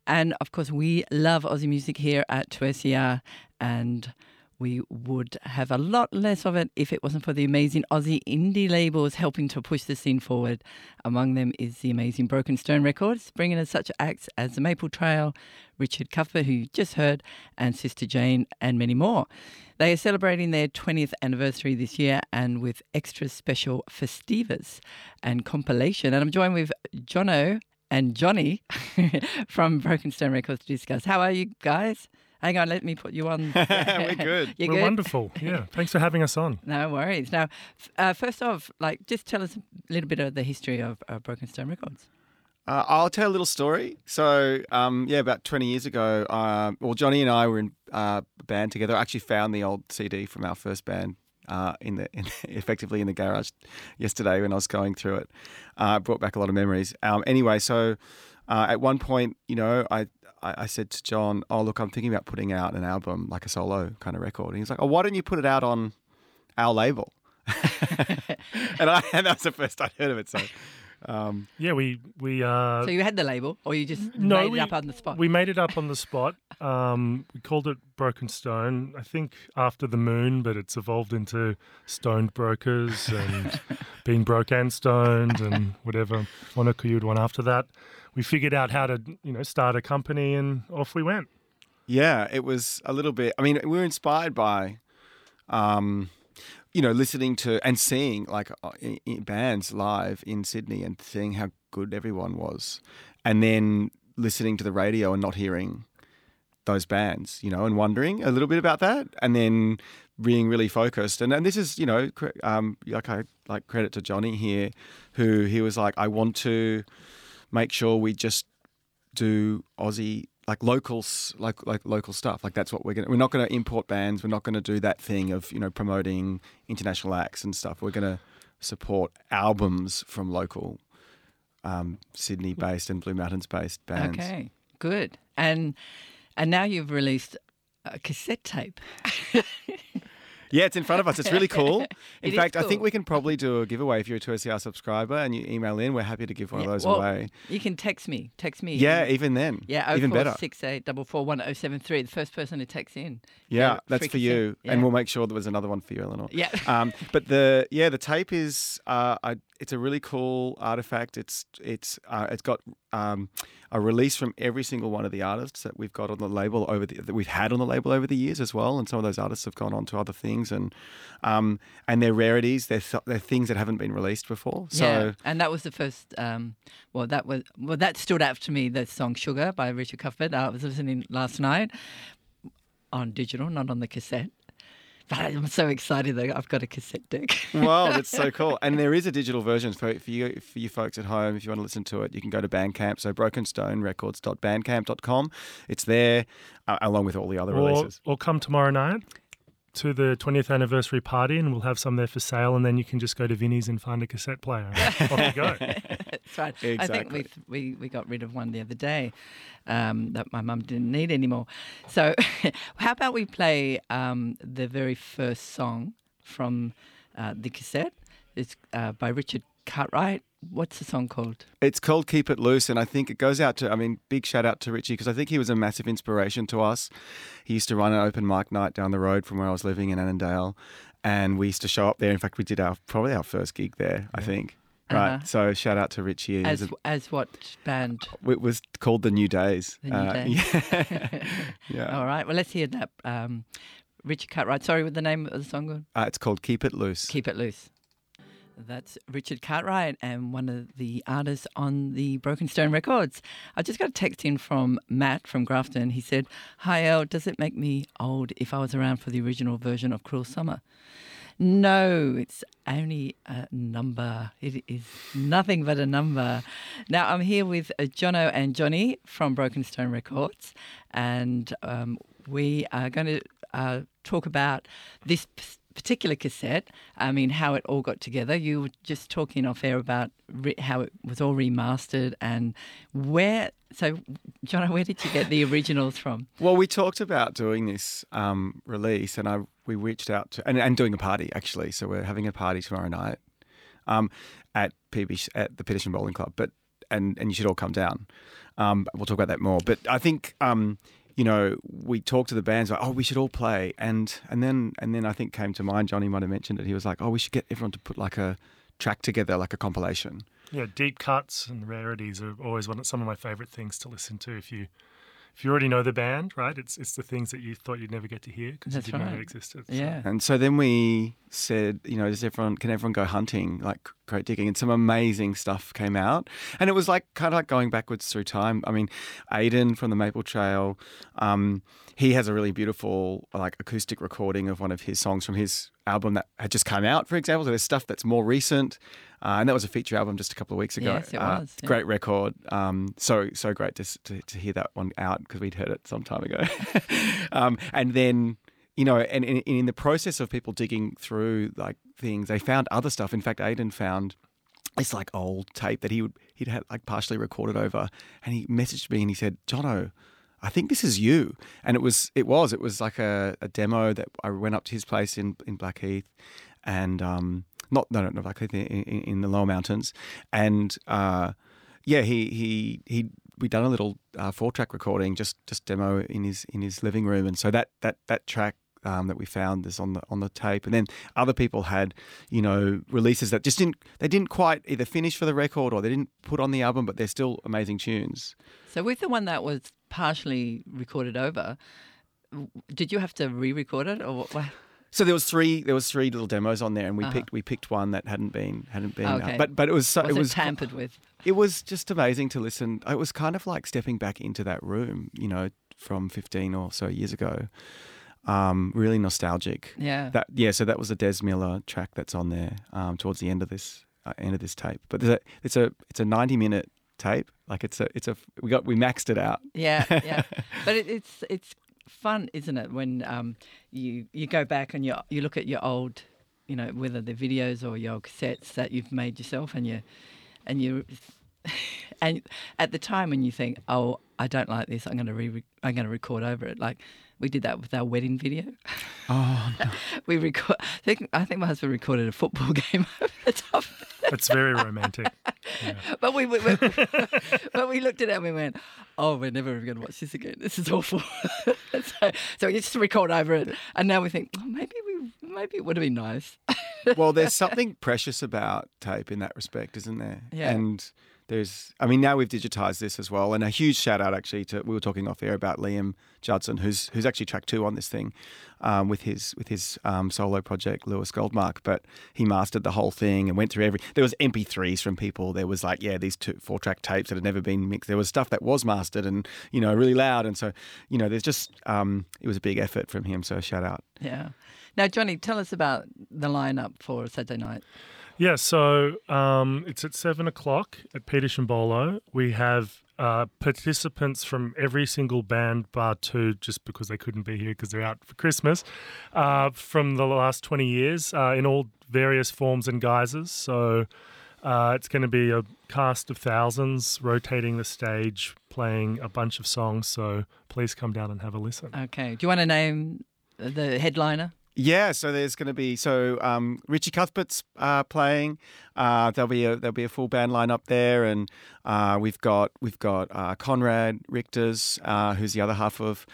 And of course, we love Aussie music here at 2SER, and we would have a lot less of it if it wasn't for the amazing Aussie indie labels helping to push the scene forward. Among them is the amazing Broken Stone Records, bringing us such acts as The Maple Trail, Richard Cuthbert, who you just heard, and Sister Jane, and many more. They are celebrating their 20th anniversary this year, and with extra special festivas and compilation. And I'm joined with Jono and Johnny from Broken Stone Records to discuss. How are you guys? Hang on, let me put you on. We're good. You're We're good? wonderful. Yeah. Thanks for having us on. No worries. Now, first off, just tell us a little bit of the history of Broken Stone Records. I'll tell a little story. So, about 20 years ago, Johnny and I were in a band together. I actually found the old CD from our first band effectively in the garage yesterday when I was going through it. Brought back a lot of memories. At one point, I said to John, "Oh, look, I'm thinking about putting out an album, like a solo kind of record." And he's like, "Oh, why don't you put it out on our label?" and that was the first I'd heard of it. So, we. So you had the label, or you just made it up on the spot? We made it up on the spot. We called it Broken Stone, I think after the moon, but it's evolved into Stoned Brokers and Being Broke and Stoned and whatever moniker you'd want after that. We figured out how to, start a company, and off we went. Yeah, it was a little bit. I mean, we were inspired by, listening to and seeing in bands live in Sydney and seeing how good everyone was, and then listening to the radio and not hearing those bands, and wondering a little bit about that, and then being really focused. And this is, I credit to Johnny here, who he was like, I want to make sure we just do Aussie, local stuff. That's what we're not going to import bands. We're not going to do that thing of, promoting international acts and stuff. We're going to support albums from local Sydney-based and Blue Mountains-based bands. Okay, good. And now you've released a cassette tape. Yeah, it's in front of us. It's really cool. In fact, cool. I think we can probably do a giveaway if you're a 2SER subscriber and you email in. We're happy to give one of those away. You can text me. Yeah, even then. Yeah, even better. 0468441073. The first person to text in. Yeah, that's for you. Yeah. And we'll make sure there was another one for you, Eleanor. Yeah. But the tape is it's a really cool artifact. It's got a release from every single one of the artists that we've got on the label that we've had on the label over the years as well. And some of those artists have gone on to other things, and they're rarities. They're things that haven't been released before. So yeah, and that was the first. That stood out to me. The song "Sugar" by Richard Cuthbert. I was listening last night on digital, not on the cassette. But I'm so excited that I've got a cassette deck. Wow, that's so cool. And there is a digital version for you folks at home. If you want to listen to it, you can go to Bandcamp. So brokenstonerecords.bandcamp.com. It's there, along with all the other releases. Or come tomorrow night to the 20th anniversary party, and we'll have some there for sale, and then you can just go to Vinnie's and find a cassette player. Off you go. That's right. Exactly. I think we got rid of one the other day that my mum didn't need anymore. So how about we play the very first song from the cassette? It's by Richard Cartwright. What's the song called? It's called Keep It Loose, and I think it goes out to, big shout out to Richie, because I think he was a massive inspiration to us. He used to run an open mic night down the road from where I was living in Annandale, and we used to show up there. In fact, we did probably our first gig there, I think. Right, so shout out to Richie. As what band? It was called The New Days. The New Days. Yeah. All right, well, let's hear that. Richard Cartwright. Sorry, what the name of the song? It's called Keep It Loose. Keep It Loose. That's Richard Cartwright and one of the artists on the Broken Stone Records. I just got a text in from Matt from Grafton. He said, "Hi El, does it make me old if I was around for the original version of Cruel Summer?" No, it's only a number. It is nothing but a number. Now, I'm here with Jono and Johnny from Broken Stone Records, and we are going to talk about this particular cassette, how it all got together. You were just talking off air about how it was all remastered and where. So, Jono, where did you get the originals from? Well, we talked about doing this release, and we reached out to and doing a party actually. So we're having a party tomorrow night at the Petersham Bowling Club. But and you should all come down. We'll talk about that more. But I think we talked to the bands like, oh, we should all play, and then I think came to mind. Johnny might have mentioned it. He was like, oh, we should get everyone to put like a track together, like a compilation. Yeah, deep cuts and rarities are always some of my favourite things to listen to. If you already know the band, right? It's the things that you thought you'd never get to hear because you didn't know they existed. Yeah. And so then can everyone go hunting, like crate digging? And some amazing stuff came out. And it was like kind of like going backwards through time. I mean, Aidan from the Maple Trail, he has a really beautiful like acoustic recording of one of his songs from his album that had just come out, for example. So there's stuff that's more recent. And that was a feature album just a couple of weeks ago. Yes, it was. Yeah. Great record. So great to hear that one out because we'd heard it some time ago. And then, and in the process of people digging through like things, they found other stuff. In fact, Aidan found this like old tape that he'd had like partially recorded over, and he messaged me and he said, "Jono, I think this is you." And it was like a demo that I went up to his place in Blackheath, and not Blackheath, in the lower mountains, and we done a little 4-track recording, just demo in his living room, and so that track that we found is on the tape, and then other people had releases that just didn't quite either finish for the record or they didn't put on the album, but they're still amazing tunes. So with the one that was partially recorded over, did you have to re-record it or what? So there was three little demos on there, and we picked one that hadn't been Okay. but it was so, Was it tampered with? It was just amazing to listen. It was kind of like stepping back into that room, from 15 or so years ago. Really nostalgic. Yeah. So that was a Des Miller track that's on there towards the end of this tape. But it's a 90-minute tape. Like we maxed it out. Yeah. But it's fun, isn't it, when you go back and you look at your old, whether they're videos or your cassettes that you've made yourself, and you and at the time when you think, oh, I don't like this, I'm going to record over it. Like we did that with our wedding video. Oh no. I think my husband recorded a football game over the top. It's very romantic. Yeah. But we looked at it and we went, oh, we're never going to watch this again. This is awful. so we just record over it, and now we think, oh, maybe it would have been nice. Well, there's something precious about tape in that respect, isn't there? Yeah. And now we've digitized this as well, and a huge shout out actually we were talking off air about Liam Judson, who's actually track 2 on this thing, with his solo project Lewis Goldmark, but he mastered the whole thing and went through there was MP3s from people. There was like, these 4-track tapes that had never been mixed. There was stuff that was mastered and, really loud. And so, there's just, it was a big effort from him. So shout out. Yeah. Now, Johnny, tell us about the lineup for Saturday night. Yeah, so it's at 7 o'clock at Peter Shimbolo. We have participants from every single band bar 2, just because they couldn't be here because they're out for Christmas, from the last 20 years in all various forms and guises. So it's going to be a cast of thousands rotating the stage, playing a bunch of songs. So please come down and have a listen. Okay. Do you want to name the headliner? Yeah, so there's going to be Richie Cuthbert's playing. There'll be a full band lineup there, and we've got Conrad Richters, who's the other half of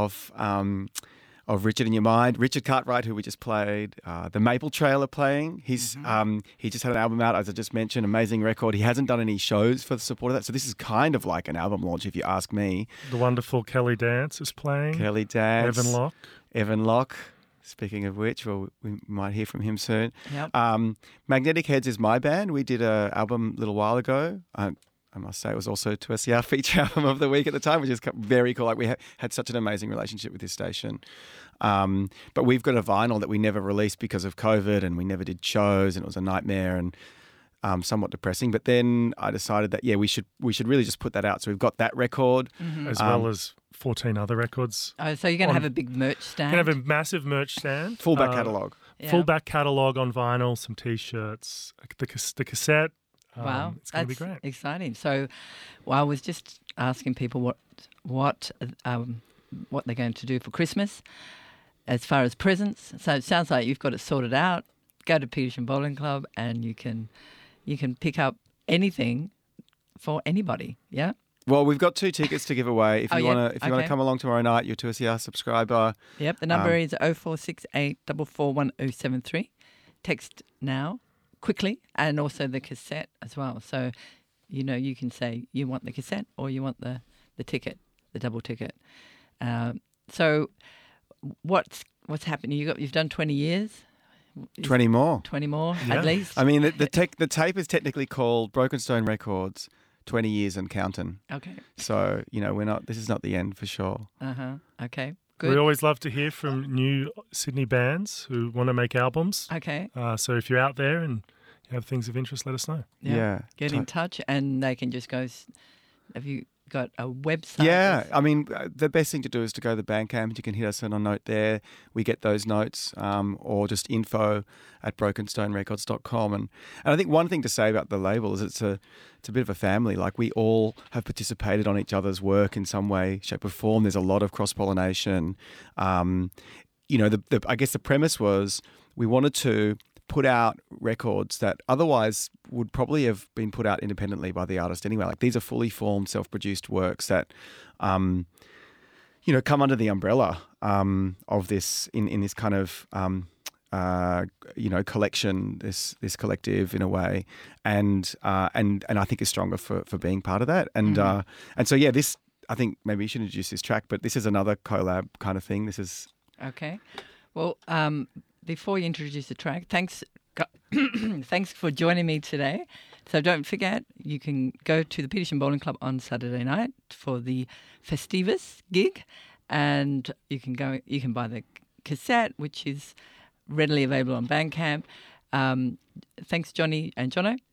Richard in Your Mind. Richard Cartwright, who we just played. The Maple Trail are playing. He just had an album out, as I just mentioned, amazing record. He hasn't done any shows for the support of that, so this is kind of like an album launch, if you ask me. The wonderful Kelly Dance is playing. Kelly Dance. Evan Locke. Speaking of which, well, we might hear from him soon. Yep. Magnetic Heads is my band. We did an album a little while ago. I must say it was also 2SER feature album of the week at the time, which is very cool. Like we had such an amazing relationship with this station. But we've got a vinyl that we never released because of COVID, and we never did shows, and it was a nightmare and somewhat depressing. But then I decided that, we should really just put that out. So we've got that record. As well as 14 other records. Oh, so you're going to have a big merch stand? Going to have a massive merch stand. Full back catalogue. Yeah. Full back catalogue on vinyl, some T-shirts, the cassette. Wow, it's going to be great. Exciting. So, I was just asking people what they're going to do for Christmas as far as presents. So it sounds like you've got it sorted out. Go to Petersham Bowling Club and you can pick up anything for anybody. Yeah. Well, we've got 2 tickets to give away. If Oh, you yeah? want to Okay. come along tomorrow night, you're a 2SER subscriber. Yep. The number is 0468 441073. Text now, quickly, and also the cassette as well. So, you can say you want the cassette or you want the ticket, the double ticket. So, what's happening? You've done 20 years. 20 more. 20 more Yeah. at least. I mean, the tape is technically called Broken Stone Records, 20 years and counting. Okay. So, this is not the end for sure. Okay. We Good. always love to hear from new Sydney bands who want to make albums. Okay. So if you're out there and you have things of interest, let us know. Yeah. Get in touch, and they can just go. Have you got a website? Yeah, I mean, the best thing to do is to go to the Bandcamp. You can hit us on a note there. We get those notes, or just info@brokenstonerecords.com. And I think one thing to say about the label is it's a bit of a family. Like, we all have participated on each other's work in some way, shape, or form. There's a lot of cross-pollination. I guess the premise was we wanted to put out records that otherwise would probably have been put out independently by the artist anyway. Like, these are fully formed, self-produced works that, come under the umbrella of this in this kind of collection, this collective in a way, and I think is stronger for being part of that. And so this, I think maybe you should introduce this track, but this is another collab kind of thing. This is Okay. Well, before you introduce the track, thanks for joining me today. So don't forget, you can go to the Petersham Bowling Club on Saturday night for the Festivus gig, and you can buy the cassette, which is readily available on Bandcamp. Thanks, Johnny and Jono.